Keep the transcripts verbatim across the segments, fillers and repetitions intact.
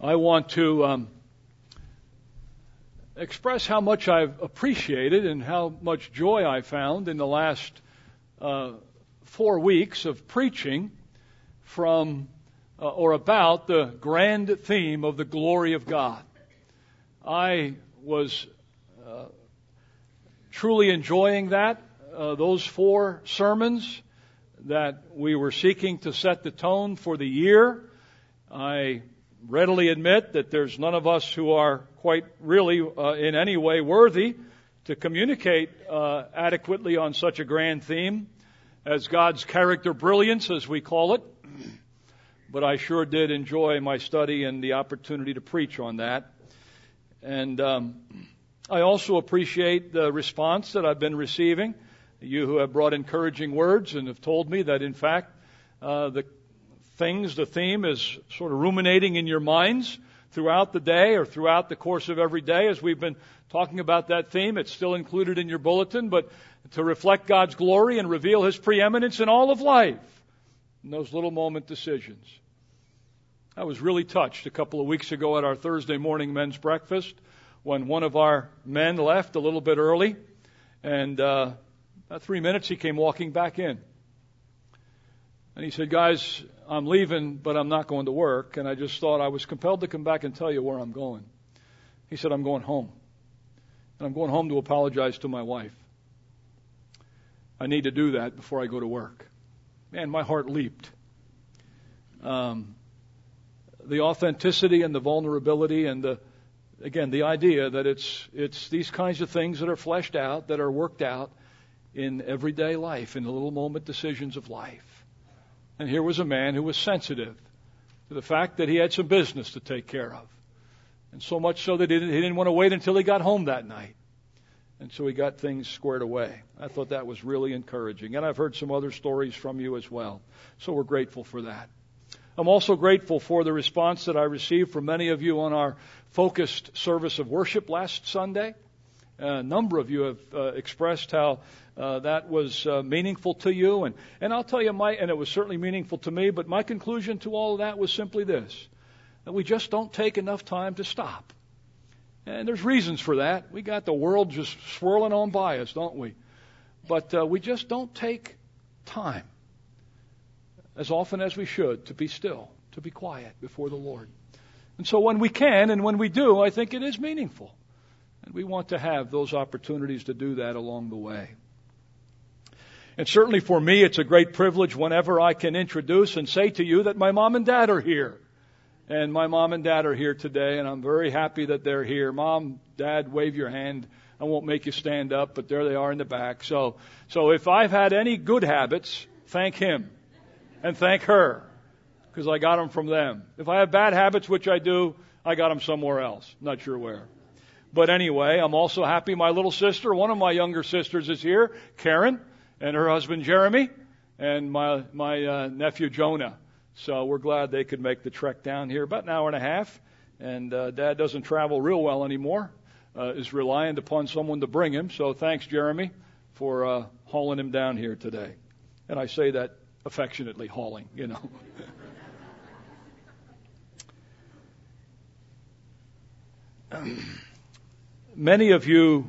I want to um, express how much I've appreciated and how much joy I found in the last uh, four weeks of preaching from uh, or about the grand theme of the glory of God. I was uh, truly enjoying that, uh, those four sermons that we were seeking to set the tone for the year. I readily admit that there's none of us who are quite really uh, in any way worthy to communicate uh, adequately on such a grand theme as God's character brilliance, as we call it. But I sure did enjoy my study and the opportunity to preach on that. And um, I also appreciate the response that I've been receiving. You who have brought encouraging words and have told me that, in fact, uh, the things, the theme is sort of ruminating in your minds throughout the day or throughout the course of every day as we've been talking about that theme. It's still included in your bulletin, but to reflect God's glory and reveal His preeminence in all of life, in those little moment decisions. I was really touched a couple of weeks ago at our Thursday morning men's breakfast when one of our men left a little bit early, and uh, about three minutes he came walking back in. And he said, "Guys, I'm leaving, but I'm not going to work." And I just thought I was compelled to come back and tell you where I'm going. He said, "I'm going home. And I'm going home to apologize to my wife. I need to do that before I go to work." Man, my heart leaped. Um, the authenticity and the vulnerability and the, again, the idea that it's it's these kinds of things that are fleshed out, that are worked out in everyday life, in the little moment decisions of life. And here was a man who was sensitive to the fact that he had some business to take care of. And so much so that he didn't, he didn't want to wait until he got home that night. And so he got things squared away. I thought that was really encouraging. And I've heard some other stories from you as well. So we're grateful for that. I'm also grateful for the response that I received from many of you on our focused service of worship last Sunday. A number of you have uh, expressed how uh, that was uh, meaningful to you. And, and I'll tell you, my, and it was certainly meaningful to me, but my conclusion to all of that was simply this, that we just don't take enough time to stop. And there's reasons for that. We got the world just swirling on by us, don't we? But uh, we just don't take time as often as we should to be still, to be quiet before the Lord. And so when we can and when we do, I think it is meaningful. And we want to have those opportunities to do that along the way. And certainly for me, it's a great privilege whenever I can introduce and say to you that my mom and dad are here. And my mom and dad are here today, and I'm very happy that they're here. Mom, Dad, wave your hand. I won't make you stand up, but there they are in the back. So, so if I've had any good habits, thank him and thank her, because I got them from them. If I have bad habits, which I do, I got them somewhere else. Not sure where. But anyway, I'm also happy my little sister, one of my younger sisters is here, Karen, and her husband Jeremy, and my my uh, nephew Jonah. So we're glad they could make the trek down here, about an hour and a half. And uh, Dad doesn't travel real well anymore, uh, is reliant upon someone to bring him. So thanks, Jeremy, for uh, hauling him down here today. And I say that affectionately, hauling, you know. Many of you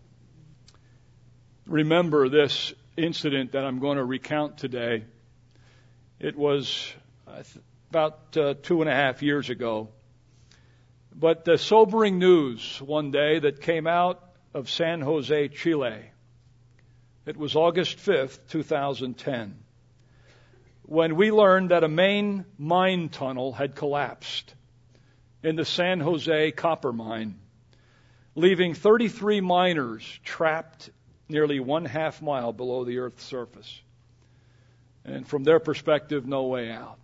remember this incident that I'm going to recount today. It was uh, about uh, two and a half years ago. But the sobering news one day that came out of San Jose, Chile. It was August fifth, two thousand ten, when we learned that a main mine tunnel had collapsed in the San Jose copper mine, leaving thirty-three miners trapped nearly one half mile below the Earth's surface. And from their perspective, no way out.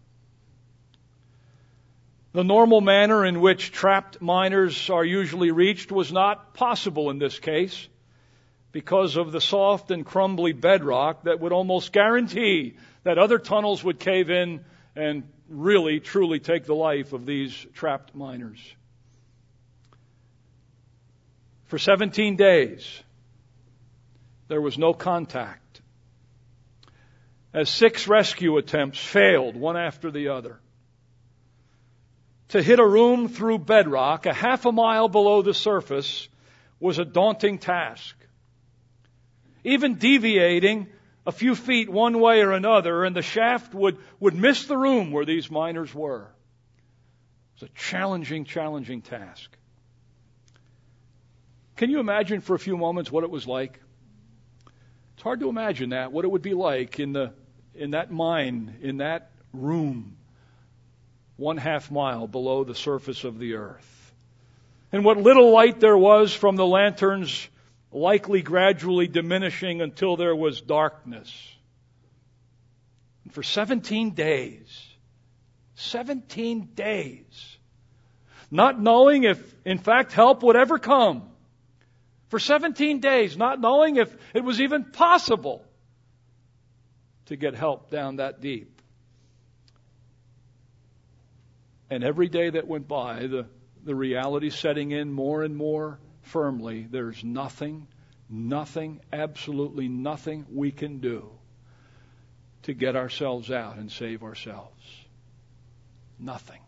The normal manner in which trapped miners are usually reached was not possible in this case because of the soft and crumbly bedrock that would almost guarantee that other tunnels would cave in and really, truly take the life of these trapped miners. For seventeen days, there was no contact, as six rescue attempts failed one after the other. to hit a room through bedrock a half a mile below the surface was a daunting task. Even deviating a few feet one way or another, and the shaft would, would miss the room where these miners were. It was a challenging, challenging task. Can you imagine for a few moments what it was like? It's hard to imagine that, what it would be like in the in that mine, in that room, one half mile below the surface of the earth. And what little light there was from the lanterns likely gradually diminishing until there was darkness. And for seventeen days, seventeen days, not knowing if, in fact, help would ever come. For seventeen days, not knowing if it was even possible to get help down that deep. And every day that went by, the, the reality setting in more and more firmly, there's nothing, nothing, absolutely nothing we can do to get ourselves out and save ourselves. Nothing.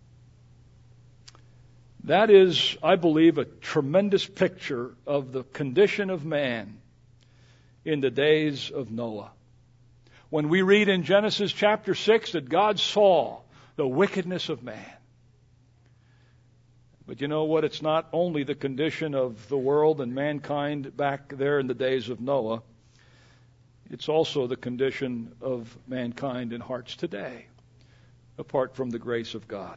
That is, I believe, a tremendous picture of the condition of man in the days of Noah. When we read in Genesis chapter six that God saw the wickedness of man. But you know what? It's not only the condition of the world and mankind back there in the days of Noah. It's also the condition of mankind in hearts today, apart from the grace of God.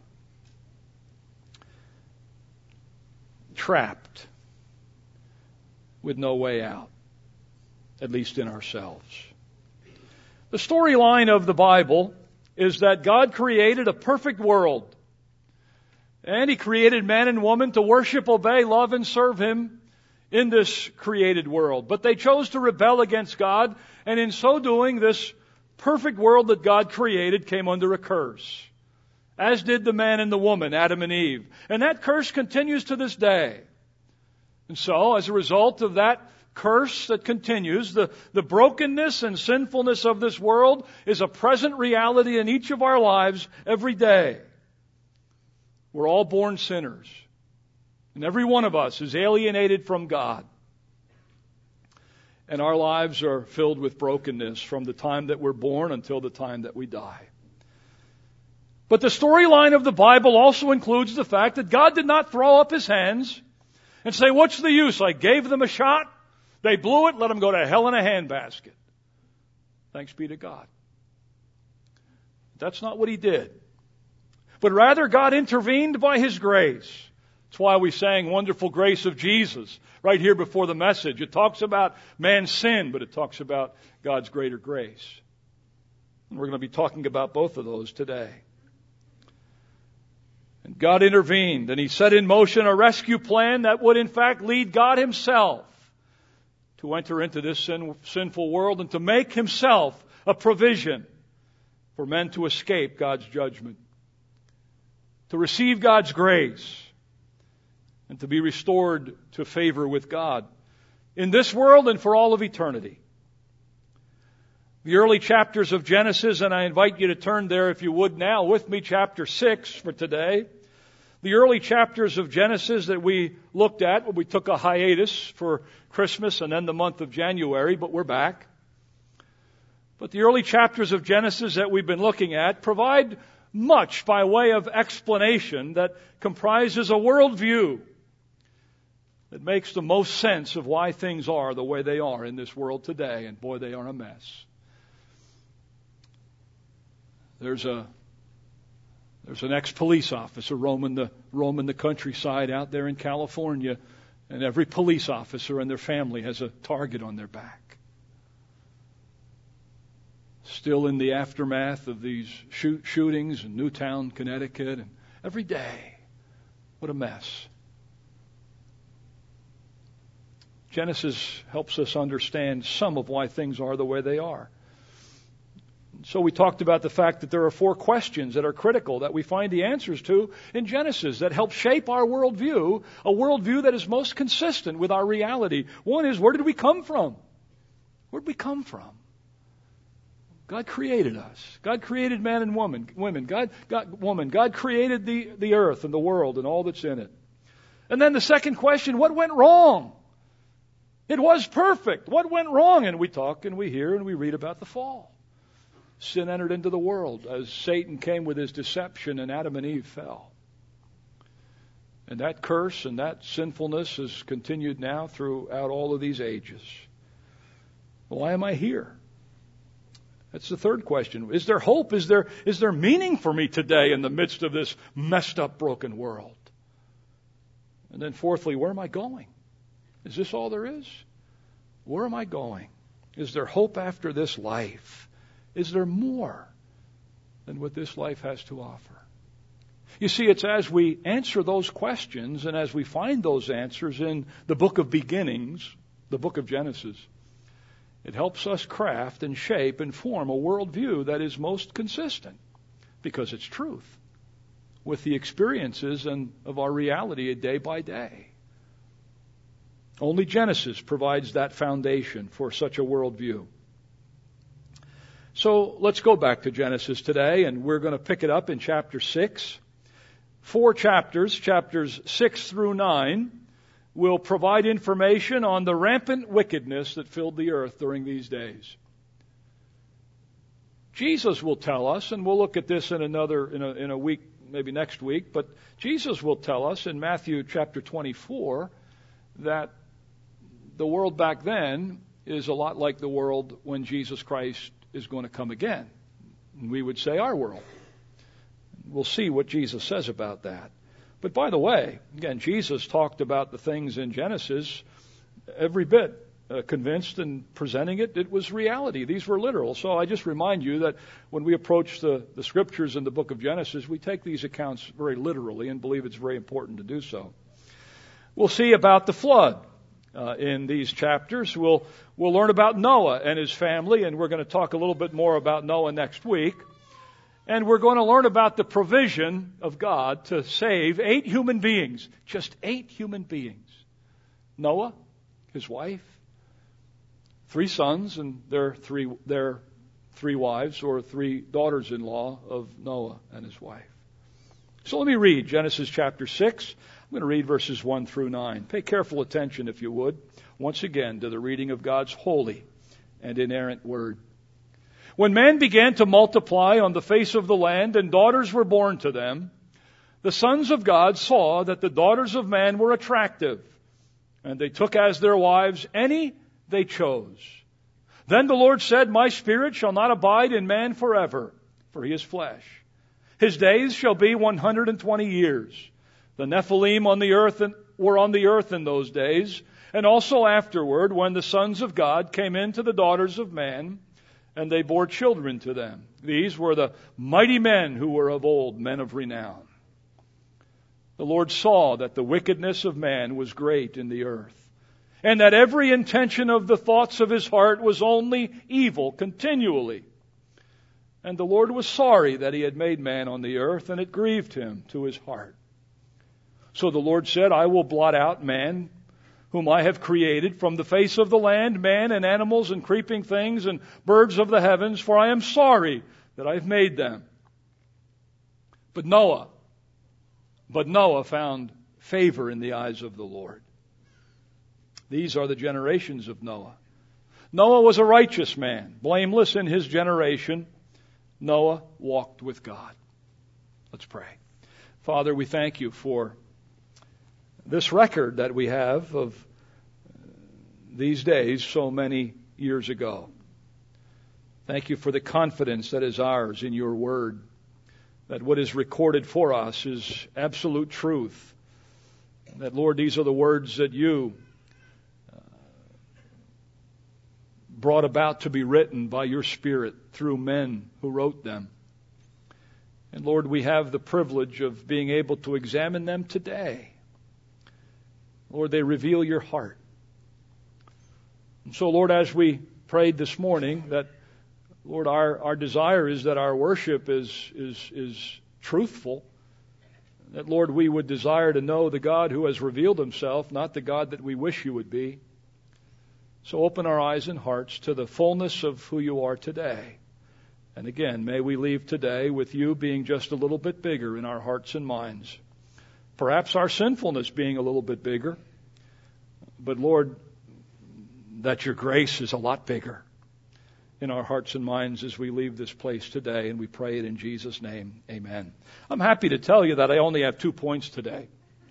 Trapped with no way out, at least in ourselves. The storyline of the Bible is that God created a perfect world. And He created man and woman to worship, obey, love, and serve Him in this created world. But they chose to rebel against God, and in so doing, this perfect world that God created came under a curse. As did the man and the woman, Adam and Eve. And that curse continues to this day. And so, as a result of that curse that continues, the, the brokenness and sinfulness of this world is a present reality in each of our lives every day. We're all born sinners. And every one of us is alienated from God. And our lives are filled with brokenness from the time that we're born until the time that we die. But the storyline of the Bible also includes the fact that God did not throw up His hands and say, what's the use? I gave them a shot. They blew it. Let them go to hell in a handbasket. Thanks be to God. That's not what He did. But rather, God intervened by His grace. That's why we sang Wonderful Grace of Jesus right here before the message. It talks about man's sin, but it talks about God's greater grace. And we're going to be talking about both of those today. And God intervened, and He set in motion a rescue plan that would in fact lead God Himself to enter into this sin, sinful world and to make Himself a provision for men to escape God's judgment, to receive God's grace, and to be restored to favor with God in this world and for all of eternity. The early chapters of Genesis, and I invite you to turn there if you would now with me, chapter six for today. The early chapters of Genesis that we looked at, we took a hiatus for Christmas and then the month of January, but we're back. But the early chapters of Genesis that we've been looking at provide much by way of explanation that comprises a worldview that makes the most sense of why things are the way they are in this world today. And boy, they are a mess. There's a there's an ex-police officer roaming the roaming the countryside out there in California, and every police officer and their family has a target on their back. Still in the aftermath of these shoot, shootings in Newtown, Connecticut, and every day, what a mess. Genesis helps us understand some of why things are the way they are. So we talked about the fact that there are four questions that are critical that we find the answers to in Genesis that help shape our worldview, a worldview that is most consistent with our reality. One is, where did we come from? Where did we come from? God created us. God created man and woman. Women. God, God, woman. God created the, the earth and the world and all that's in it. And then the second question, what went wrong? It was perfect. What went wrong? And we talk and we hear and we read about the fall. Sin entered into the world as Satan came with his deception and Adam and Eve fell. And that curse and that sinfulness has continued now throughout all of these ages. Why am I here? That's the third question. Is there hope? Is there, is there meaning for me today in the midst of this messed up, broken world? And then fourthly, where am I going? Is this all there is? Where am I going? Is there hope after this life? Is there more than what this life has to offer? You see, it's as we answer those questions and as we find those answers in the book of beginnings, the book of Genesis, it helps us craft and shape and form a worldview that is most consistent because it's truth with the experiences and of our reality day by day. Only Genesis provides that foundation for such a worldview. So let's go back to Genesis today, and we're going to pick it up in chapter six. Four chapters, chapters six through nine, will provide information on the rampant wickedness that filled the earth during these days. Jesus will tell us, and we'll look at this in another in a, in a week, maybe next week, but Jesus will tell us in Matthew chapter twenty-four that the world back then is a lot like the world when Jesus Christ is going to come again. We would say our world. We'll see what Jesus says about that. But by the way, again, Jesus talked about the things in Genesis every bit uh, convinced and presenting it. It was reality. These were literal. So I just remind you that when we approach the, the scriptures in the book of Genesis, we take these accounts very literally and believe it's very important to do so. We'll see about the flood. Uh, in these chapters. We'll, we'll learn about Noah and his family, and we're going to talk a little bit more about Noah next week. And we're going to learn about the provision of God to save eight human beings. Just eight human beings. Noah, his wife, three sons, and their three, their three wives or three daughters-in-law of Noah and his wife. So let me read Genesis chapter six. I'm going to read verses one through nine. Pay careful attention, if you would, once again, to the reading of God's holy and inerrant word. When man began to multiply on the face of the land and daughters were born to them, the sons of God saw that the daughters of man were attractive, and they took as their wives any they chose. Then the Lord said, My spirit shall not abide in man forever, for he is flesh. His days shall be one hundred and twenty years. The Nephilim on the earth were on the earth in those days, and also afterward, when the sons of God came in to the daughters of man, and they bore children to them. These were the mighty men who were of old, men of renown. The Lord saw that the wickedness of man was great in the earth, and that every intention of the thoughts of his heart was only evil continually. And the Lord was sorry that he had made man on the earth, and it grieved him to his heart. So the Lord said, I will blot out man, whom I have created, from the face of the land, man and animals and creeping things and birds of the heavens, for I am sorry that I have made them. But Noah, but Noah found favor in the eyes of the Lord. These are the generations of Noah. Noah was a righteous man, blameless in his generation. Noah walked with God. Let's pray. Father, we thank you for this record that we have of these days so many years ago. Thank you for the confidence that is ours in your word, that what is recorded for us is absolute truth. That, Lord, these are the words that you uh, brought about to be written by your Spirit through men who wrote them. And Lord, we have the privilege of being able to examine them today. Lord, they reveal your heart. And so, Lord, as we prayed this morning, that, Lord, our, our desire is that our worship is, is, is truthful. That, Lord, we would desire to know the God who has revealed himself, not the God that we wish you would be. So open our eyes and hearts to the fullness of who you are today. And again, may we leave today with you being just a little bit bigger in our hearts and minds. Perhaps our sinfulness being a little bit bigger. But Lord, that your grace is a lot bigger in our hearts and minds as we leave this place today. And we pray it in Jesus' name. Amen. I'm happy to tell you that I only have two points today.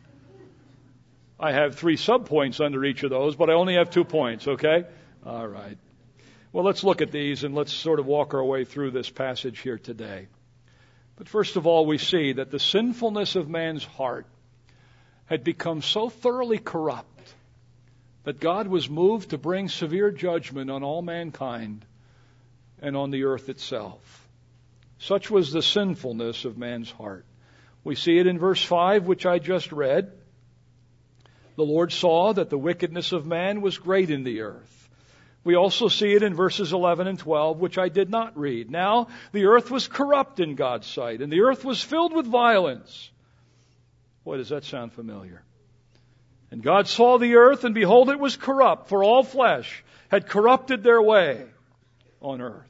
I have three sub-points under each of those, but I only have two points, okay? All right. Well, let's look at these and let's sort of walk our way through this passage here today. But first of all, we see that the sinfulness of man's heart had become so thoroughly corrupt that God was moved to bring severe judgment on all mankind and on the earth itself. Such was the sinfulness of man's heart. We see it in verse five, which I just read. The Lord saw that the wickedness of man was great in the earth. We also see it in verses eleven and twelve, which I did not read. Now the earth was corrupt in God's sight, and the earth was filled with violence. Boy, does that sound familiar. And God saw the earth, and behold, it was corrupt, for all flesh had corrupted their way on earth.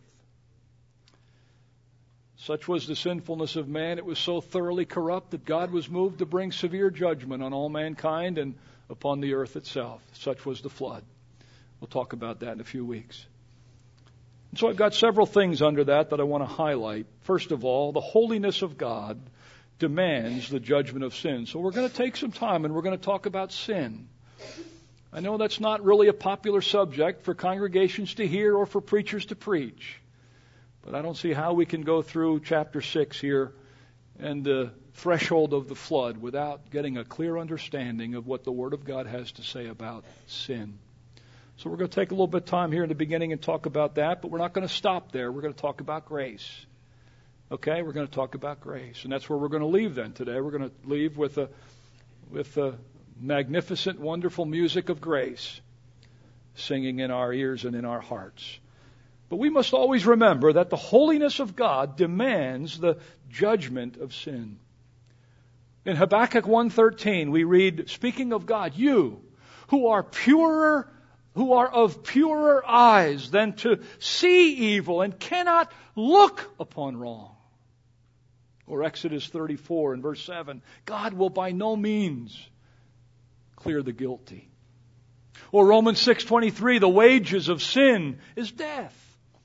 Such was the sinfulness of man. It was so thoroughly corrupt that God was moved to bring severe judgment on all mankind and upon the earth itself. Such was the flood. We'll talk about that in a few weeks. And so I've got several things under that that I want to highlight. First of all, the holiness of God demands the judgment of sin. So we're going to take some time and we're going to talk about sin. I know that's not really a popular subject for congregations to hear or for preachers to preach. But I don't see how we can go through chapter six here and the threshold of the flood without getting a clear understanding of what the Word of God has to say about sin. So we're going to take a little bit of time here in the beginning and talk about that, but we're not going to stop there. We're going to talk about grace. Okay, we're going to talk about grace. And that's where we're going to leave then today. We're going to leave with a, with a magnificent, wonderful music of grace singing in our ears and in our hearts. But we must always remember that the holiness of God demands the judgment of sin. In Habakkuk one thirteen, we read, speaking of God, you who are purer, who are of purer eyes than to see evil and cannot look upon wrong. Or Exodus thirty-four and verse seven, God will by no means clear the guilty. Or Romans six twenty-three, the wages of sin is death.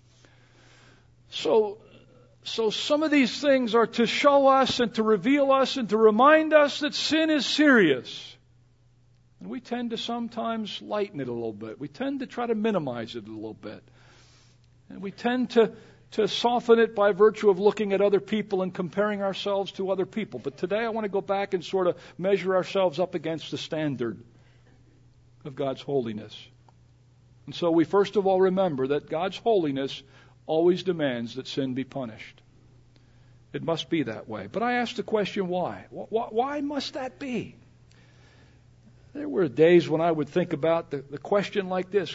So, so some of these things are to show us and to reveal us and to remind us that sin is serious. And we tend to sometimes lighten it a little bit. We tend to try to minimize it a little bit. And we tend to, to soften it by virtue of looking at other people and comparing ourselves to other people. But today I want to go back and sort of measure ourselves up against the standard of God's holiness. And so we first of all remember that God's holiness always demands that sin be punished. It must be that way. But I ask the question, why? Why, why must that be? There were days when I would think about the, the question like this.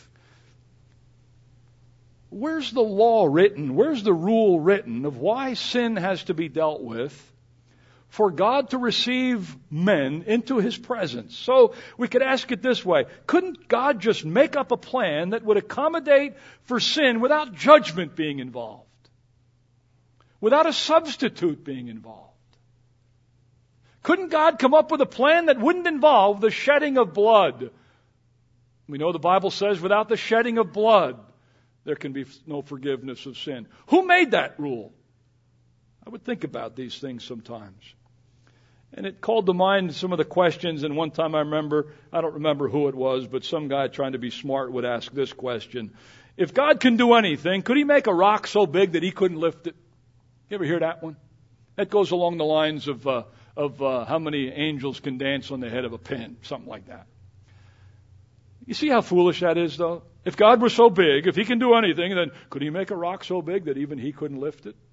Where's the law written? Where's the rule written of why sin has to be dealt with for God to receive men into His presence? So we could ask it this way. Couldn't God just make up a plan that would accommodate for sin without judgment being involved? Without a substitute being involved? Couldn't God come up with a plan that wouldn't involve the shedding of blood? We know the Bible says without the shedding of blood, there can be no forgiveness of sin. Who made that rule? I would think about these things sometimes. And it called to mind some of the questions. And one time I remember, I don't remember who it was, but some guy trying to be smart would ask this question. If God can do anything, could He make a rock so big that He couldn't lift it? You ever hear that one? That goes along the lines of uh, of uh, how many angels can dance on the head of a pin, something like that. You see how foolish that is, though? If God were so big, if He can do anything, then could He make a rock so big that even He couldn't lift it?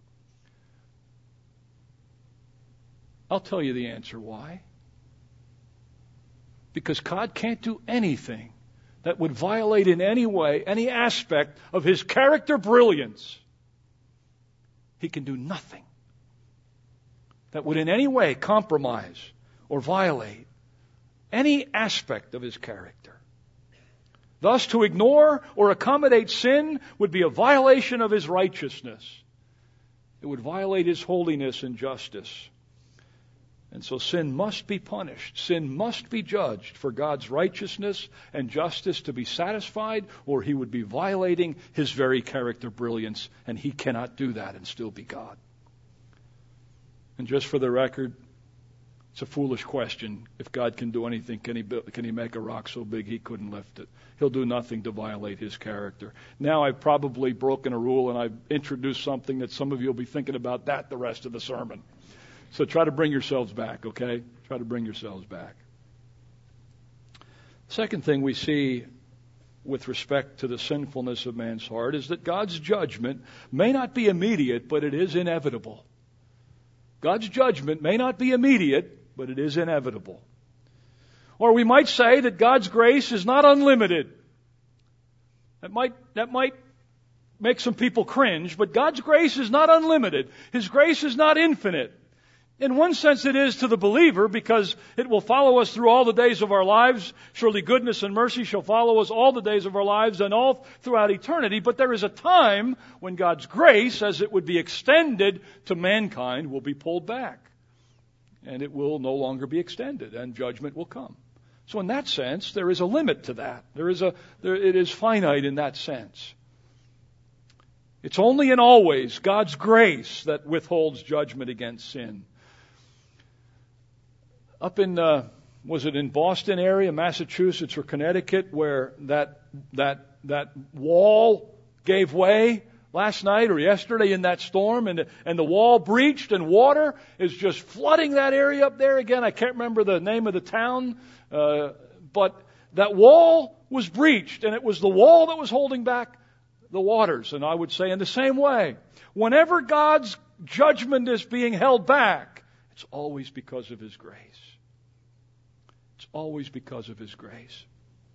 I'll tell you the answer why. Because God can't do anything that would violate in any way, any aspect of His character brilliance. He can do nothing that would in any way compromise or violate any aspect of His character. Thus, to ignore or accommodate sin would be a violation of His righteousness. It would violate His holiness and justice. And so sin must be punished. Sin must be judged for God's righteousness and justice to be satisfied, or He would be violating His very character brilliance, and He cannot do that and still be God. And just for the record, it's a foolish question. If God can do anything, can He build, can He make a rock so big He couldn't lift it? He'll do nothing to violate His character. Now I've probably broken a rule and I've introduced something that some of you will be thinking about that the rest of the sermon. So try to bring yourselves back, okay? Try to bring yourselves back. Second thing we see with respect to the sinfulness of man's heart is that God's judgment may not be immediate, but it is inevitable. God's judgment may not be immediate, but it is inevitable. Or we might say that God's grace is not unlimited. That might, that might make some people cringe, but God's grace is not unlimited. His grace is not infinite. In one sense it is to the believer, because it will follow us through all the days of our lives. Surely goodness and mercy shall follow us all the days of our lives and all throughout eternity. But there is a time when God's grace, as it would be extended to mankind, will be pulled back. And it will no longer be extended, and judgment will come. So in that sense, there is a limit to that. There is a, there, it is finite in that sense. It's only and always God's grace that withholds judgment against sin. Up in, uh, was it in Boston area, Massachusetts or Connecticut, where that that that wall gave way last night or yesterday in that storm, and and the wall breached, and water is just flooding that area up there again. I can't remember the name of the town, uh, but that wall was breached, and it was the wall that was holding back the waters. And I would say in the same way, whenever God's judgment is being held back, it's always because of His grace. It's always because of His grace.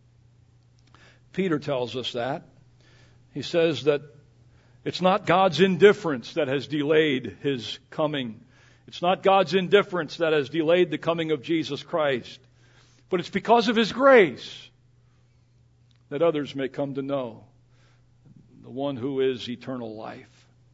Peter tells us that. He says that it's not God's indifference that has delayed His coming. It's not God's indifference that has delayed the coming of Jesus Christ. But it's because of His grace that others may come to know the one who is eternal life.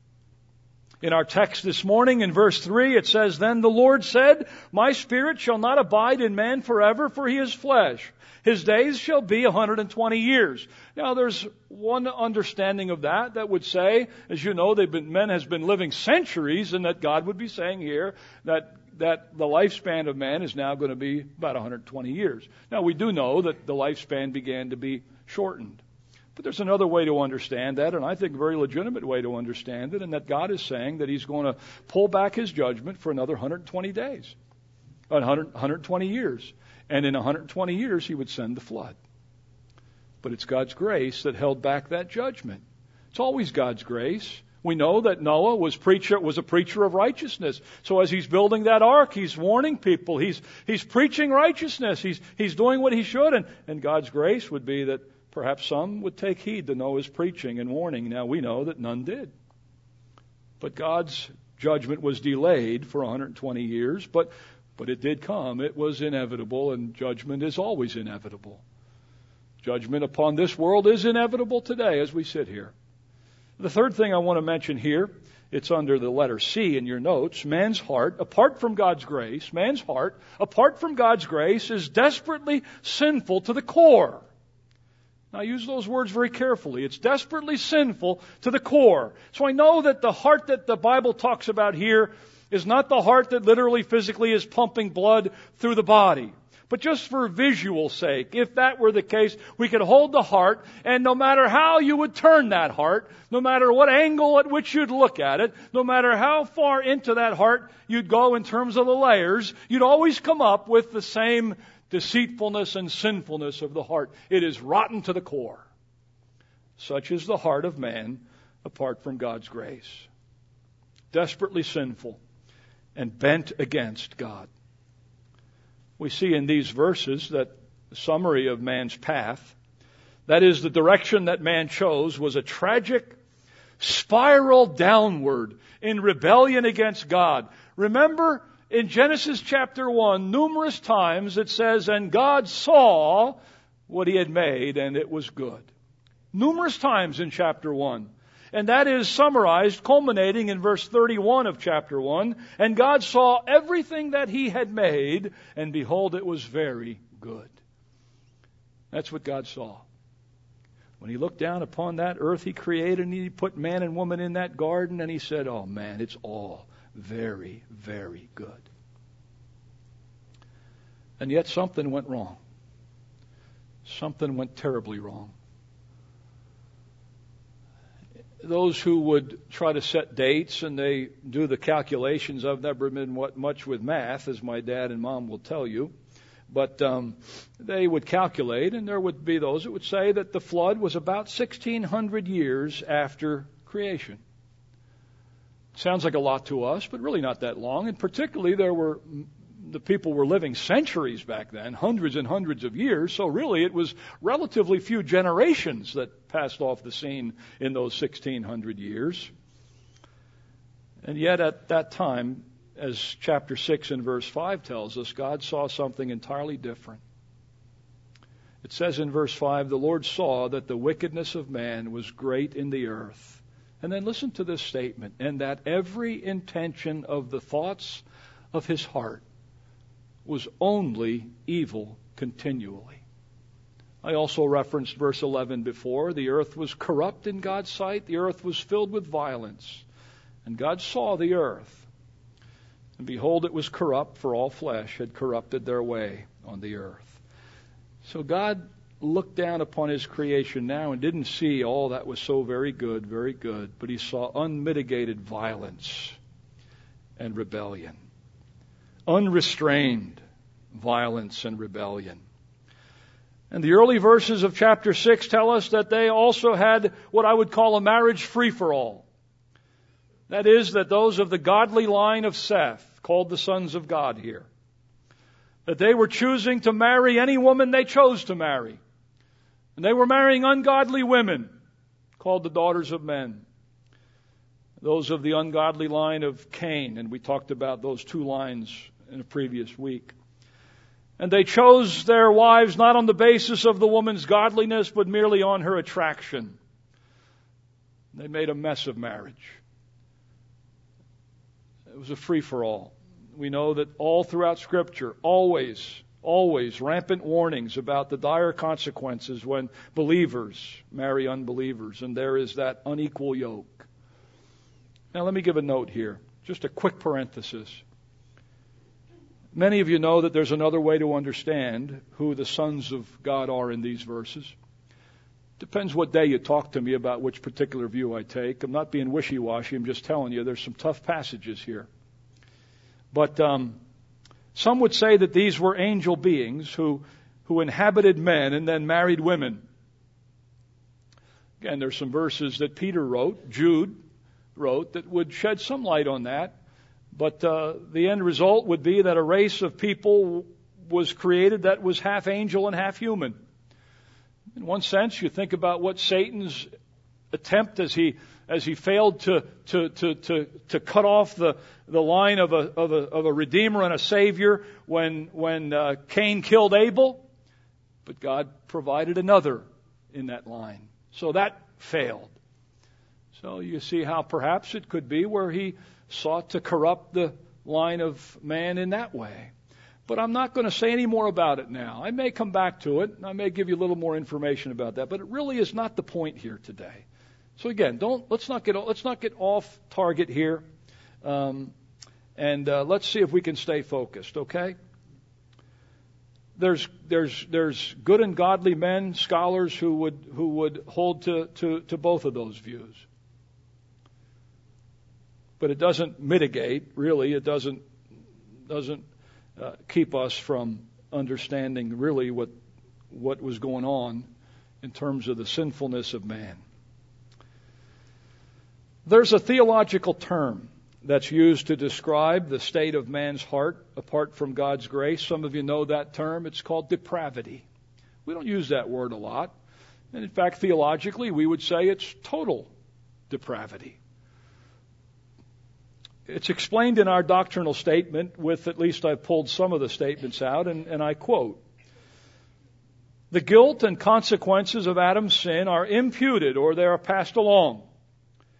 In our text this morning, in verse three, it says, "Then the Lord said, My spirit shall not abide in man forever, for he is flesh. His days shall be one hundred twenty years. Now, there's one understanding of that that would say, as you know, they've been, men has been living centuries, and that God would be saying here that that the lifespan of man is now going to be about one hundred twenty years. Now, we do know that the lifespan began to be shortened. But there's another way to understand that, and I think a very legitimate way to understand it, and that God is saying that He's going to pull back His judgment for another one hundred twenty days, one hundred, one hundred twenty years. And in one hundred twenty years, He would send the flood. But it's God's grace that held back that judgment. It's always God's grace. We know that Noah was preacher was a preacher of righteousness. So as he's building that ark, he's warning people. He's he's preaching righteousness. He's he's doing what he should, and, and God's grace would be that perhaps some would take heed to Noah's preaching and warning. Now we know that none did. But God's judgment was delayed for one hundred twenty years, but but it did come. It was inevitable, and judgment is always inevitable. Judgment upon this world is inevitable today as we sit here. The third thing I want to mention here, it's under the letter C in your notes. Man's heart, apart from God's grace, man's heart, apart from God's grace, is desperately sinful to the core. Now, I use those words very carefully. It's desperately sinful to the core. So I know that the heart that the Bible talks about here is not the heart that literally, physically is pumping blood through the body. But just for visual sake, if that were the case, we could hold the heart, and no matter how you would turn that heart, no matter what angle at which you'd look at it, no matter how far into that heart you'd go in terms of the layers, you'd always come up with the same deceitfulness and sinfulness of the heart. It is rotten to the core. Such is the heart of man apart from God's grace. Desperately sinful and bent against God. We see in these verses that the summary of man's path, that is, the direction that man chose, was a tragic spiral downward in rebellion against God. Remember, in Genesis chapter one, numerous times it says, and God saw what He had made, and it was good. Numerous times in chapter one. And that is summarized, culminating in verse thirty-one of chapter one. And God saw everything that He had made, and behold, it was very good. That's what God saw. When He looked down upon that earth He created, and He put man and woman in that garden, and He said, oh man, it's all very, very good. And yet something went wrong. Something went terribly wrong. Those who would try to set dates and they do the calculations, I've never been what much with math, as my dad and mom will tell you, but um, they would calculate, and there would be those that would say that the flood was about sixteen hundred years after creation. Sounds like a lot to us, but really not that long. And particularly, there were the people were living centuries back then, hundreds and hundreds of years. So really, it was relatively few generations that passed off the scene in those sixteen hundred years. And yet, at that time, as chapter six and verse five tells us, God saw something entirely different. It says in verse five, the Lord saw that the wickedness of man was great in the earth. And then listen to this statement, and that every intention of the thoughts of his heart was only evil continually. I also referenced verse eleven before. The earth was corrupt in God's sight. The earth was filled with violence. And God saw the earth. And behold, it was corrupt, for all flesh had corrupted their way on the earth. So God looked down upon His creation now and didn't see all that was so very good, very good, but He saw unmitigated violence and rebellion. Unrestrained violence and rebellion. And the early verses of chapter six tell us that they also had what I would call a marriage free-for-all. That is, that those of the godly line of Seth, called the sons of God here, that they were choosing to marry any woman they chose to marry. And they were marrying ungodly women, called the daughters of men. Those of the ungodly line of Cain, and we talked about those two lines in a previous week. And they chose their wives not on the basis of the woman's godliness, but merely on her attraction. They made a mess of marriage. It was a free-for-all. We know that all throughout Scripture, always, always rampant warnings about the dire consequences when believers marry unbelievers, and there is that unequal yoke. Now let me give a note here, just a quick parenthesis. Many of you know that there's another way to understand who the sons of God are in these verses. Depends what day you talk to me about which particular view I take. I'm not being wishy-washy, I'm just telling you there's some tough passages here. But um, some would say that these were angel beings who, who inhabited men and then married women. Again, there's some verses that Peter wrote, Jude wrote, that would shed some light on that. But uh, the end result would be that a race of people was created that was half angel and half human. In one sense, you think about what Satan's attempt as he as he failed to to to to, to cut off the, the line of a of a of a redeemer and a savior when when uh, Cain killed Abel, but God provided another in that line, so that failed. So you see how perhaps it could be where he sought to corrupt the line of man in that way. But I'm not going to say any more about it now. I may come back to it. I may give you a little more information about that, but it really is not the point here today. So again, don't let's not get let's not get off target here, um, and uh, let's see if we can stay focused. Okay? There's there's there's good and godly men, scholars who would who would hold to to, to both of those views. But it doesn't mitigate, really. It doesn't doesn't uh, keep us from understanding really what what was going on in terms of the sinfulness of man. There's a theological term that's used to describe the state of man's heart apart from God's grace. Some of you know that term. It's called depravity. We don't use that word a lot. And in fact, theologically, we would say it's total depravity. It's explained in our doctrinal statement with, at least I've pulled some of the statements out, and, and I quote, "The guilt and consequences of Adam's sin are imputed, or they are passed along,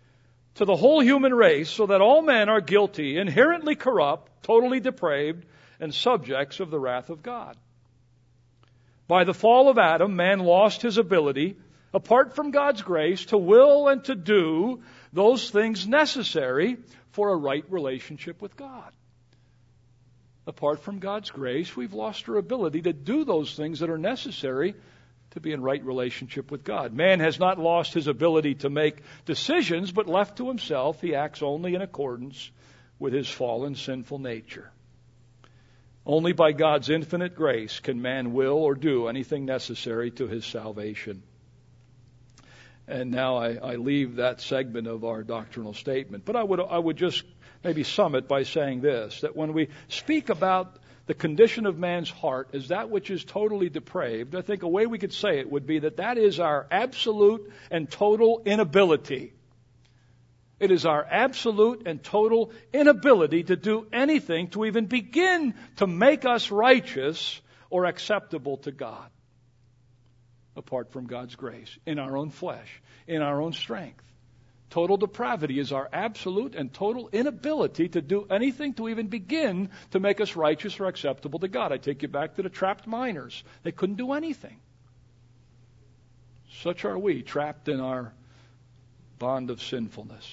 to the whole human race, so that all men are guilty, inherently corrupt, totally depraved, and subjects of the wrath of God. By the fall of Adam, man lost his ability, apart from God's grace, to will and to do those things necessary for a right relationship with God. Apart from God's grace, we've lost our ability to do those things that are necessary to be in right relationship with God. Man has not lost his ability to make decisions, but left to himself, he acts only in accordance with his fallen, sinful nature. Only by God's infinite grace can man will or do anything necessary to his salvation. And now I, I leave that segment of our doctrinal statement. But I would, I would just maybe sum it by saying this, that when we speak about the condition of man's heart as that which is totally depraved, I think a way we could say it would be that that is our absolute and total inability. It is our absolute and total inability to do anything to even begin to make us righteous or acceptable to God, apart from God's grace, in our own flesh, in our own strength. Total depravity is our absolute and total inability to do anything to even begin to make us righteous or acceptable to God. I take you back to the trapped miners. They couldn't do anything. Such are we, trapped in our bond of sinfulness.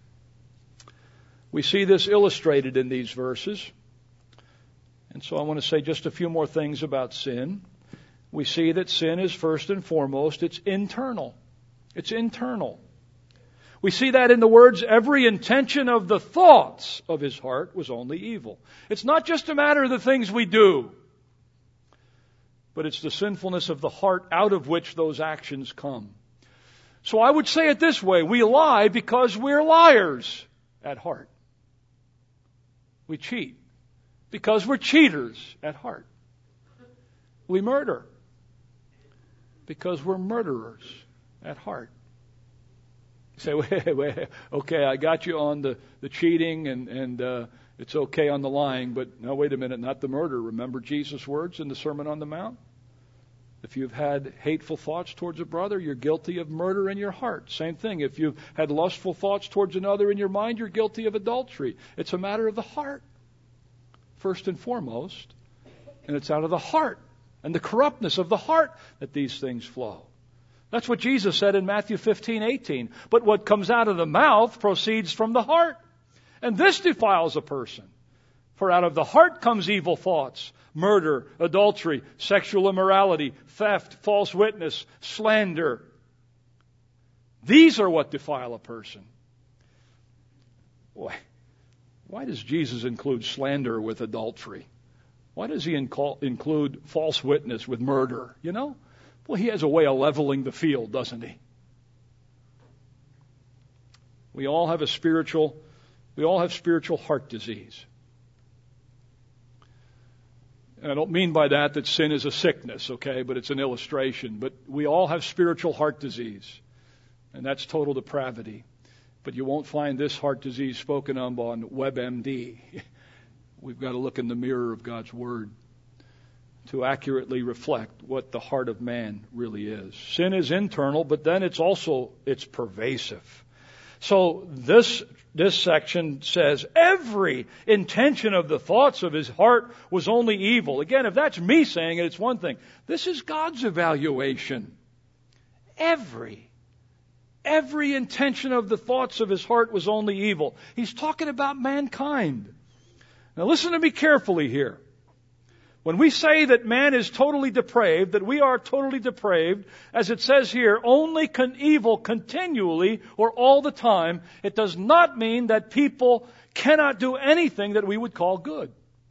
We see this illustrated in these verses. And so I want to say just a few more things about sin. We see that sin is first and foremost, it's internal. It's internal. We see that in the words, every intention of the thoughts of his heart was only evil. It's not just a matter of the things we do, but it's the sinfulness of the heart out of which those actions come. So I would say it this way, we lie because we're liars at heart. We cheat because we're cheaters at heart. We murder because we're murderers at heart. You say, wait, wait, okay, I got you on the, the cheating and, and uh, it's okay on the lying, but no, wait a minute, not the murder. Remember Jesus' words in the Sermon on the Mount? If you've had hateful thoughts towards a brother, you're guilty of murder in your heart. Same thing. If you've had lustful thoughts towards another in your mind, you're guilty of adultery. It's a matter of the heart, first and foremost. And it's out of the heart and the corruptness of the heart that these things flow. That's what Jesus said in Matthew fifteen eighteen. But what comes out of the mouth proceeds from the heart. And this defiles a person. For out of the heart comes evil thoughts, murder, adultery, sexual immorality, theft, false witness, slander. These are what defile a person. Why, why does Jesus include slander with adultery? Why does he inco- include false witness with murder? You know? Well, he has a way of leveling the field, doesn't he? We all have a spiritual, we all have spiritual heart disease. And I don't mean by that that sin is a sickness, okay, but it's an illustration. But we all have spiritual heart disease, and that's total depravity. But you won't find this heart disease spoken of on WebMD. We've got to look in the mirror of God's Word to accurately reflect what the heart of man really is. Sin is internal, but then it's also, it's pervasive. So this, this section says, every intention of the thoughts of his heart was only evil. Again, if that's me saying it, it's one thing. This is God's evaluation. Every, every intention of the thoughts of his heart was only evil. He's talking about mankind. Now listen to me carefully here. When we say that man is totally depraved, that we are totally depraved, as it says here, only con- evil continually or all the time, it does not mean that people cannot do anything that we would call good.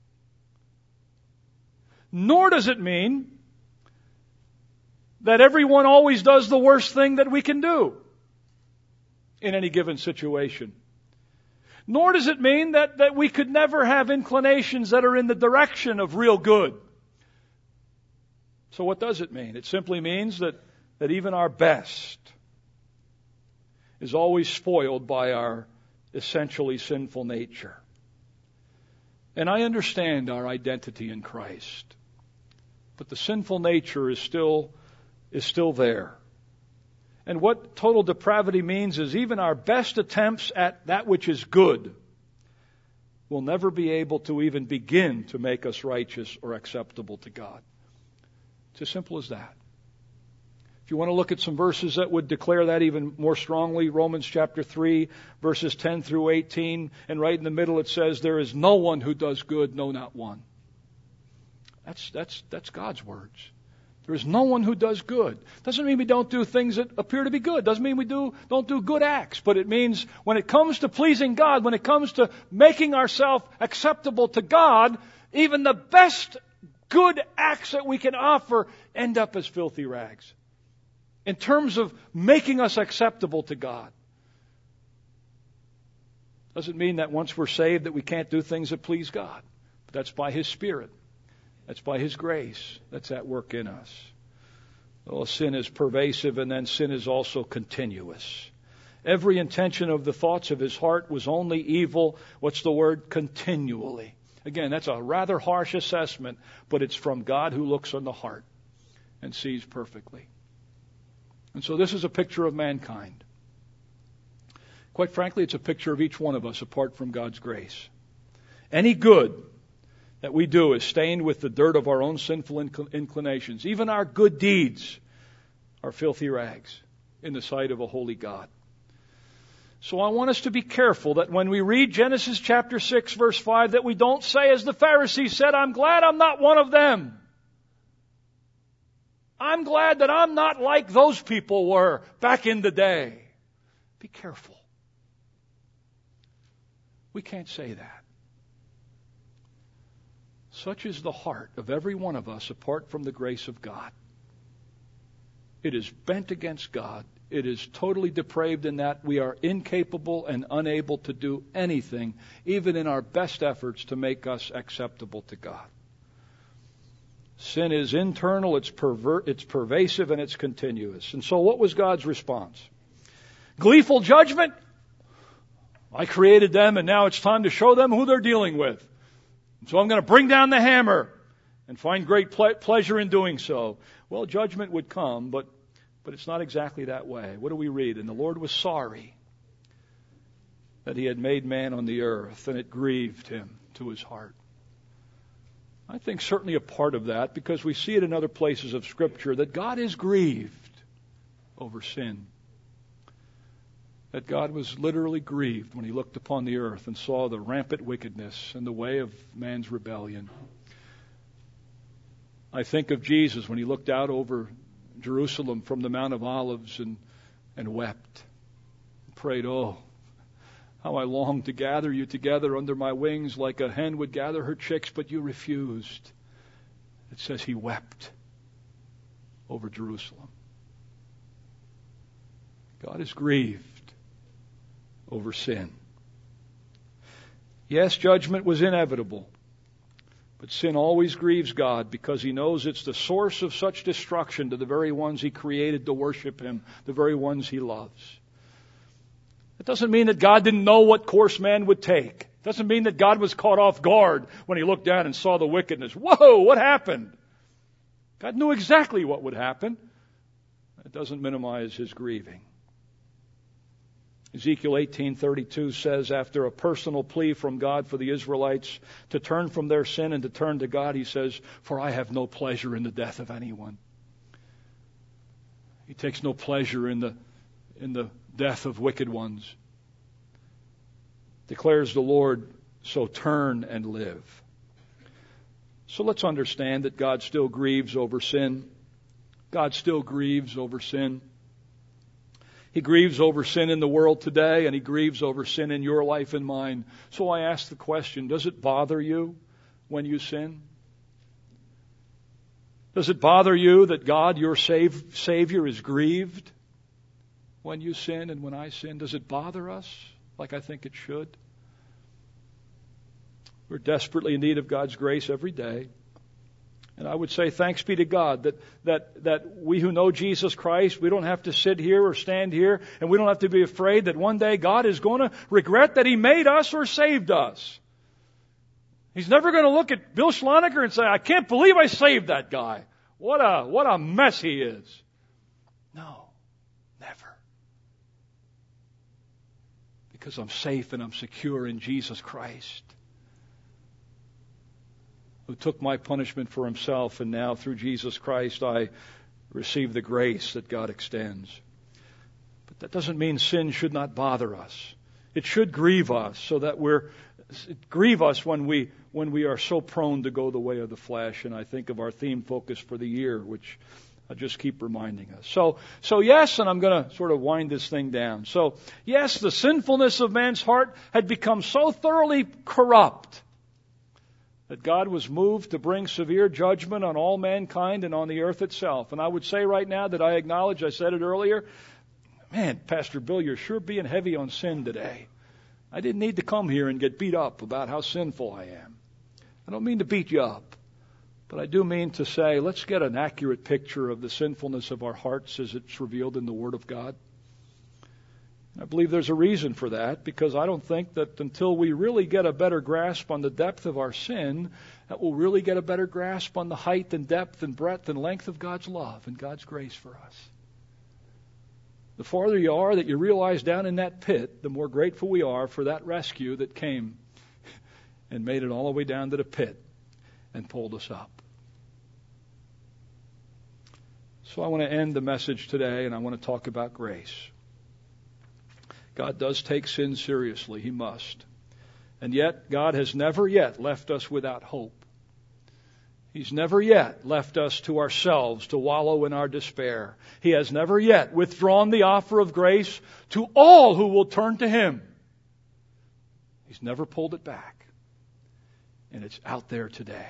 Nor does it mean that everyone always does the worst thing that we can do in any given situation. Nor does it mean that, that we could never have inclinations that are in the direction of real good. So what does it mean? It simply means that, that even our best is always spoiled by our essentially sinful nature. And I understand our identity in Christ. But the sinful nature is still, is still there. And what total depravity means is even our best attempts at that which is good will never be able to even begin to make us righteous or acceptable to God. It's as simple as that. If you want to look at some verses that would declare that even more strongly, Romans chapter three, verses ten through eighteen, and right in the middle it says, there is no one who does good, no, not one. That's, that's, that's God's words. There is no one who does good. Doesn't mean we don't do things that appear to be good. Doesn't mean we do, don't do good acts. But it means when it comes to pleasing God, when it comes to making ourselves acceptable to God, even the best good acts that we can offer end up as filthy rags. In terms of making us acceptable to God. Doesn't mean that once we're saved that we can't do things that please God. But that's by His Spirit. That's by His grace that's at work in us. Well, sin is pervasive, and then sin is also continuous. Every intention of the thoughts of his heart was only evil. What's the word? Continually. Again, that's a rather harsh assessment, but it's from God who looks on the heart and sees perfectly. And so this is a picture of mankind. Quite frankly, it's a picture of each one of us apart from God's grace. Any good that we do is stained with the dirt of our own sinful inclinations. Even our good deeds are filthy rags in the sight of a holy God. So I want us to be careful that when we read Genesis chapter six verse five that we don't say as the Pharisees said, I'm glad I'm not one of them. I'm glad that I'm not like those people were back in the day. Be careful. We can't say that. Such is the heart of every one of us apart from the grace of God. It is bent against God. It is totally depraved in that we are incapable and unable to do anything, even in our best efforts to make us acceptable to God. Sin is internal, it's perver- it's pervasive, and it's continuous. And so what was God's response? Gleeful judgment? I created them, and now it's time to show them who they're dealing with. So I'm going to bring down the hammer and find great ple- pleasure in doing so. Well, judgment would come, but but it's not exactly that way. What do we read? And the Lord was sorry that He had made man on the earth, and it grieved Him to His heart. I think certainly a part of that, because we see it in other places of Scripture, that God is grieved over sin. That God was literally grieved when He looked upon the earth and saw the rampant wickedness and the way of man's rebellion. I think of Jesus when He looked out over Jerusalem from the Mount of Olives and, and wept. Prayed, oh, how I long to gather you together under my wings like a hen would gather her chicks, but you refused. It says He wept over Jerusalem. God is grieved over sin. Yes, judgment was inevitable, but sin always grieves God because He knows it's the source of such destruction to the very ones He created to worship Him, the very ones He loves. It doesn't mean that God didn't know what course man would take. It doesn't mean that God was caught off guard when He looked down and saw the wickedness. Whoa, what happened? God knew exactly what would happen. It doesn't minimize His grieving. Ezekiel eighteen thirty-two says, after a personal plea from God for the Israelites to turn from their sin and to turn to God, He says, for I have no pleasure in the death of anyone. He takes no pleasure in the, in the death of wicked ones. Declares the Lord, so turn and live. So let's understand that God still grieves over sin. God still grieves over sin. He grieves over sin in the world today, and He grieves over sin in your life and mine. So I ask the question, does it bother you when you sin? Does it bother you that God, your save, Savior, is grieved when you sin and when I sin? Does it bother us like I think it should? We're desperately in need of God's grace every day. And I would say thanks be to God that, that, that we who know Jesus Christ, we don't have to sit here or stand here, and we don't have to be afraid that one day God is going to regret that He made us or saved us. He's never going to look at Bill Schlonecker and say, I can't believe I saved that guy. What a, what a mess he is. No, never. because I'm safe and I'm secure in Jesus Christ, who took my punishment for himself, and now through Jesus Christ I receive the grace that God extends. But that doesn't mean sin should not bother us. It should grieve us, so that we're it grieve us when we when we are so prone to go the way of the flesh. And I think of our theme focus for the year, which I just keep reminding us. So, so yes, and I'm going to sort of wind this thing down. So, yes, the sinfulness of man's heart had become so thoroughly corrupt that God was moved to bring severe judgment on all mankind and on the earth itself. And I would say right now that I acknowledge, I said it earlier, man, Pastor Bill, you're sure being heavy on sin today. I didn't need to come here and get beat up about how sinful I am. I don't mean to beat you up, but I do mean to say, let's get an accurate picture of the sinfulness of our hearts as it's revealed in the Word of God. I believe there's a reason for that, because I don't think that until we really get a better grasp on the depth of our sin, that we'll really get a better grasp on the height and depth and breadth and length of God's love and God's grace for us. The farther you are that you realize down in that pit, the more grateful we are for that rescue that came and made it all the way down to the pit and pulled us up. So I want to end the message today, and I want to talk about grace. God does take sin seriously. He must. And yet, God has never yet left us without hope. He's never yet left us to ourselves to wallow in our despair. He has never yet withdrawn the offer of grace to all who will turn to Him. He's never pulled it back. And it's out there today.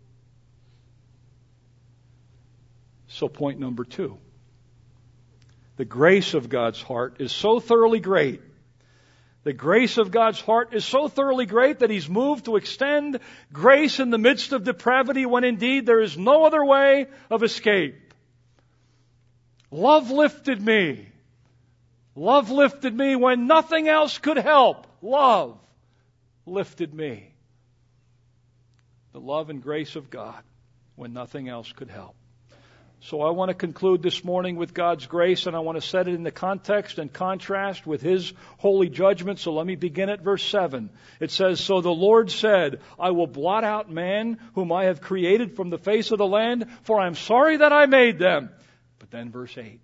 So point number two. The grace of God's heart is so thoroughly great. The grace of God's heart is so thoroughly great that He's moved to extend grace in the midst of depravity when indeed there is no other way of escape. Love lifted me. Love lifted me when nothing else could help. Love lifted me. The love and grace of God when nothing else could help. So I want to conclude this morning with God's grace, and I want to set it in the context and contrast with His holy judgment. So let me begin at verse seven. It says, "So the Lord said, I will blot out man whom I have created from the face of the land, for I am sorry that I made them." But then verse eight.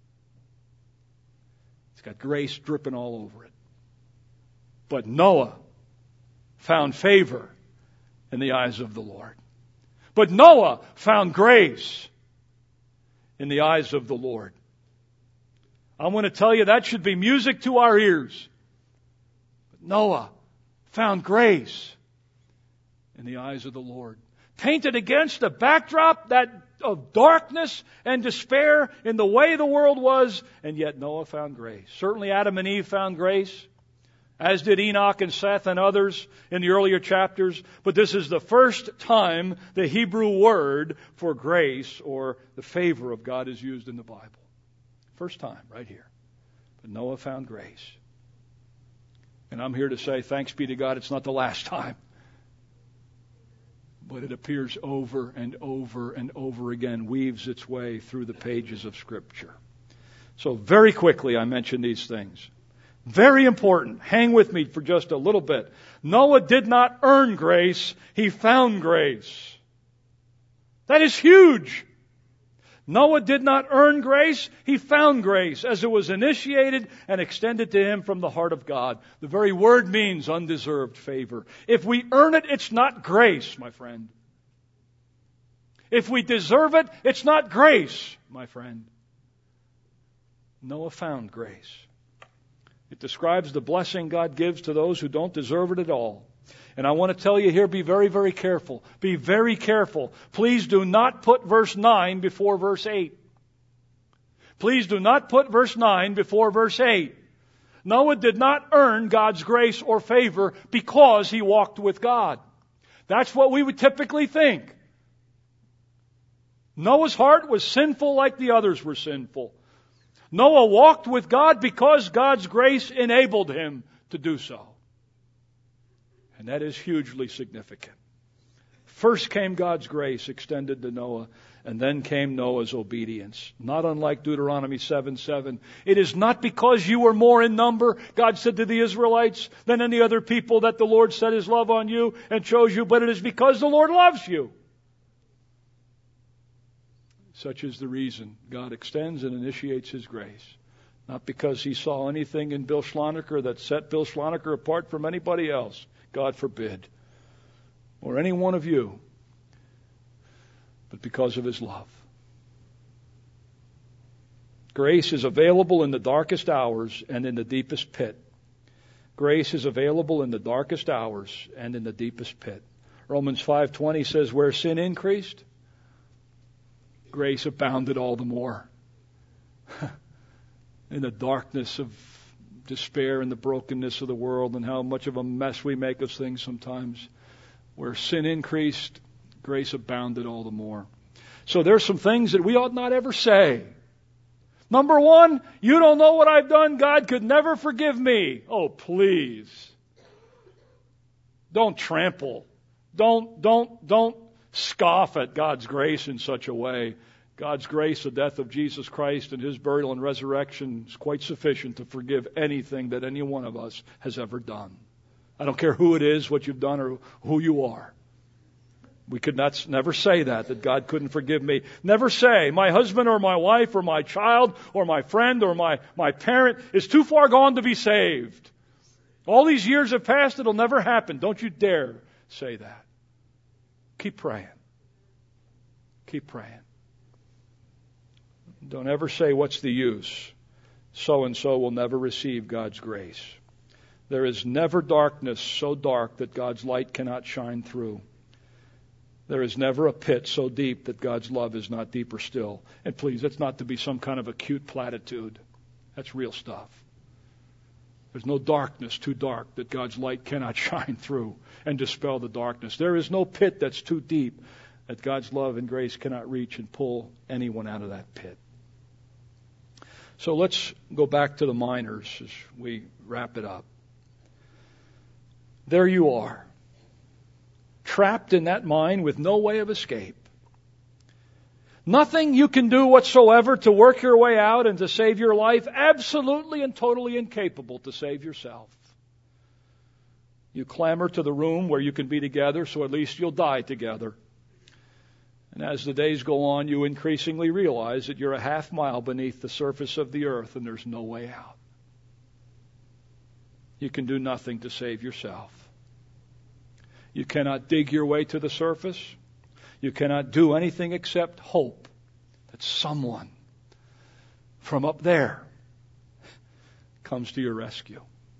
It's got grace dripping all over it. "But Noah found favor in the eyes of the Lord." But Noah found grace in the eyes of the Lord. I want to tell you that should be music to our ears. But Noah found grace in the eyes of the Lord. Painted against a backdrop that of darkness and despair in the way the world was, and yet Noah found grace. Certainly Adam and Eve found grace, as did Enoch and Seth and others in the earlier chapters. But this is the first time the Hebrew word for grace or the favor of God is used in the Bible. First time, right here. But Noah found grace. And I'm here to say, thanks be to God, it's not the last time. But it appears over and over and over again, weaves its way through the pages of Scripture. So very quickly I mention these things. Very important. Hang with me for just a little bit. Noah did not earn grace. He found grace. That is huge. Noah did not earn grace. He found grace as it was initiated and extended to him from the heart of God. The very word means undeserved favor. If we earn it, it's not grace, my friend. If we deserve it, it's not grace, my friend. Noah found grace. It describes the blessing God gives to those who don't deserve it at all. And I want to tell you here, be very, very careful. Be very careful. Please do not put verse nine before verse eight. Please do not put verse nine before verse eight. Noah did not earn God's grace or favor because he walked with God. That's what we would typically think. Noah's heart was sinful like the others were sinful. Noah walked with God because God's grace enabled him to do so. And that is hugely significant. First came God's grace extended to Noah, and then came Noah's obedience. Not unlike Deuteronomy seven seven. It is not because you were more in number, God said to the Israelites, than any other people that the Lord set His love on you and chose you, but it is because the Lord loves you. Such is the reason God extends and initiates His grace. Not because He saw anything in Bill Schloneker that set Bill Schloneker apart from anybody else. God forbid. Or any one of you. But because of His love. Grace is available in the darkest hours and in the deepest pit. Grace is available in the darkest hours and in the deepest pit. Romans five twenty says, where sin increased, grace abounded all the more. In the darkness of despair and the brokenness of the world and how much of a mess we make of things sometimes, where sin increased, grace abounded all the more. So there's some things that we ought not ever say. Number one, you don't know what I've done. God could never forgive me. Oh, please. Don't trample. Don't, don't, don't scoff at God's grace in such a way. God's grace, the death of Jesus Christ and His burial and resurrection is quite sufficient to forgive anything that any one of us has ever done. I don't care who it is, what you've done, or who you are. We could not, never say that, that God couldn't forgive me. Never say, my husband or my wife or my child or my friend or my, my parent is too far gone to be saved. All these years have passed, it'll never happen. Don't you dare say that. Keep praying. Keep praying. Don't ever say, what's the use? So-and-so will never receive God's grace. There is never darkness so dark that God's light cannot shine through. There is never a pit so deep that God's love is not deeper still. And please, that's not to be some kind of a cute platitude. That's real stuff. There's no darkness too dark that God's light cannot shine through and dispel the darkness. There is no pit that's too deep that God's love and grace cannot reach and pull anyone out of that pit. So let's go back to the miners as we wrap it up. There you are, trapped in that mine with no way of escape. Nothing you can do whatsoever to work your way out and to save your life. Absolutely and totally incapable to save yourself. You clamor to the room where you can be together, so at least you'll die together. And as the days go on, you increasingly realize that you're a half mile beneath the surface of the earth and there's no way out. You can do nothing to save yourself. You cannot dig your way to the surface. You cannot do anything except hope that someone from up there comes to your rescue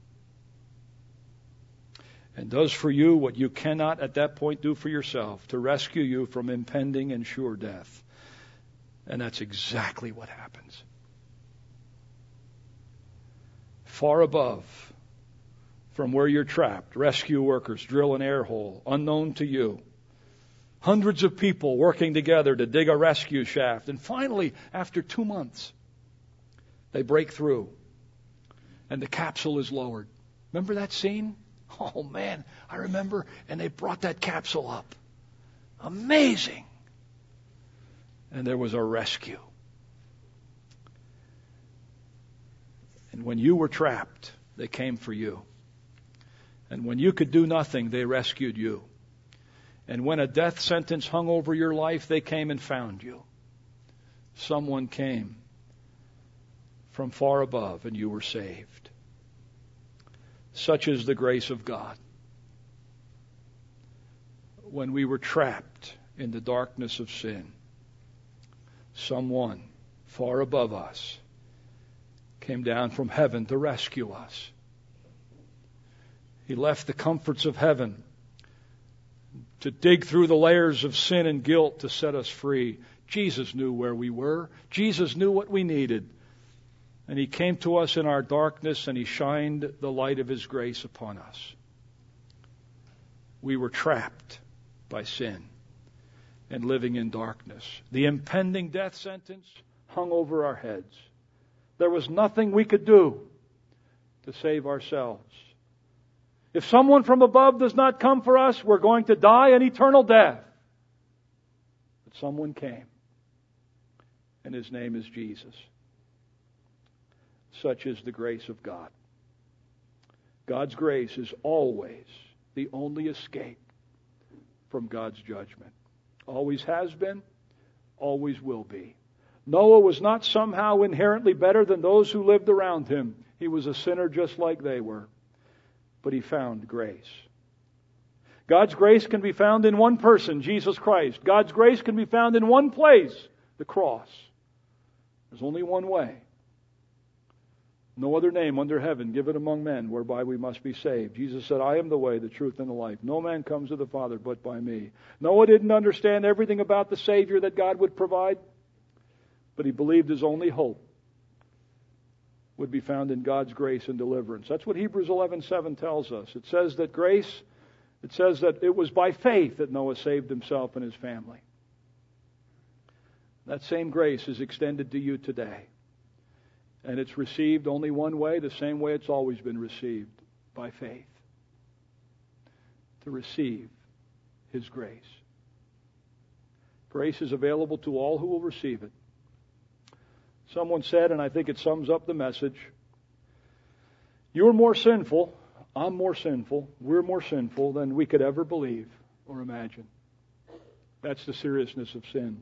and does for you what you cannot at that point do for yourself, to rescue you from impending and sure death. And that's exactly what happens. Far above, from where you're trapped, rescue workers drill an air hole unknown to you. Hundreds of people working together to dig a rescue shaft. And finally, after two months, they break through and the capsule is lowered. Remember that scene? Oh man, I remember. And they brought that capsule up. Amazing. And there was a rescue. And when you were trapped, they came for you. And when you could do nothing, they rescued you. And when a death sentence hung over your life, they came and found you. Someone came from far above and you were saved. Such is the grace of God. When we were trapped in the darkness of sin, someone far above us came down from heaven to rescue us. He left the comforts of heaven to dig through the layers of sin and guilt to set us free. Jesus knew where we were. Jesus knew what we needed. And He came to us in our darkness and He shined the light of His grace upon us. We were trapped by sin and living in darkness. The impending death sentence hung over our heads. There was nothing we could do to save ourselves. If someone from above does not come for us, we're going to die an eternal death. But someone came, and His name is Jesus. Such is the grace of God. God's grace is always the only escape from God's judgment. Always has been, always will be. Noah was not somehow inherently better than those who lived around him. He was a sinner just like they were. But he found grace. God's grace can be found in one person, Jesus Christ. God's grace can be found in one place, the cross. There's only one way. No other name under heaven given among men whereby we must be saved. Jesus said, I am the way, the truth, and the life. No man comes to the Father but by me. Noah didn't understand everything about the Savior that God would provide, but he believed his only hope would be found in God's grace and deliverance. That's what Hebrews eleven seven tells us. It says that grace, it says that it was by faith that Noah saved himself and his family. That same grace is extended to you today. And it's received only one way, the same way it's always been received, by faith. To receive His grace. Grace is available to all who will receive it. Someone said, and I think it sums up the message, you're more sinful, I'm more sinful, we're more sinful than we could ever believe or imagine. That's the seriousness of sin.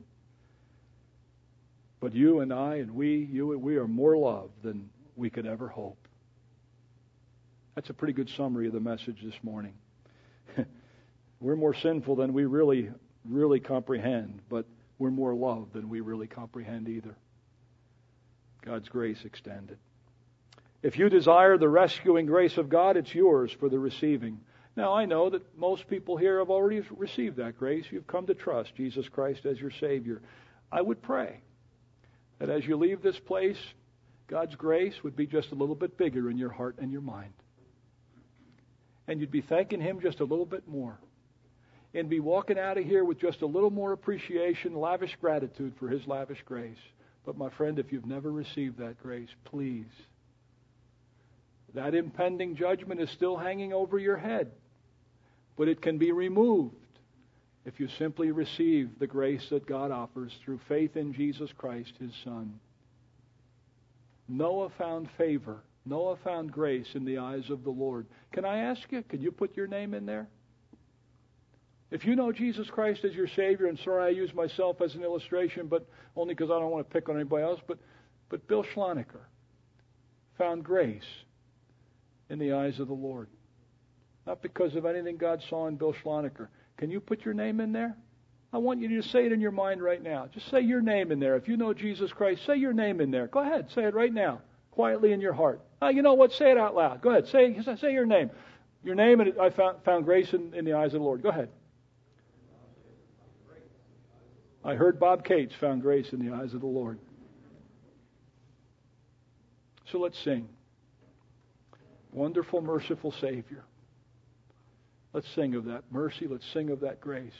But you and I and we, you and we are more loved than we could ever hope. That's a pretty good summary of the message this morning. We're more sinful than we really, really comprehend, but we're more loved than we really comprehend either. God's grace extended. If you desire the rescuing grace of God, it's yours for the receiving. Now, I know that most people here have already received that grace. You've come to trust Jesus Christ as your Savior. I would pray that as you leave this place, God's grace would be just a little bit bigger in your heart and your mind. And you'd be thanking Him just a little bit more. And be walking out of here with just a little more appreciation, lavish gratitude for His lavish grace. But my friend, if you've never received that grace, please. That impending judgment is still hanging over your head. But it can be removed if you simply receive the grace that God offers through faith in Jesus Christ, His Son. Noah found favor. Noah found grace in the eyes of the Lord. Can I ask you, can you put your name in there? If you know Jesus Christ as your Savior, and sorry I use myself as an illustration, but only because I don't want to pick on anybody else, but, but Bill Schlonecker found grace in the eyes of the Lord. Not because of anything God saw in Bill Schlonecker. Can you put your name in there? I want you to say it in your mind right now. Just say your name in there. If you know Jesus Christ, say your name in there. Go ahead, say it right now, quietly in your heart. Oh, you know what? Say it out loud. Go ahead, say say your name. Your name, and I found, found grace in, in the eyes of the Lord. Go ahead. I heard Bob Cates found grace in the eyes of the Lord. So let's sing. Wonderful, merciful Savior. Let's sing of that mercy. Let's sing of that grace.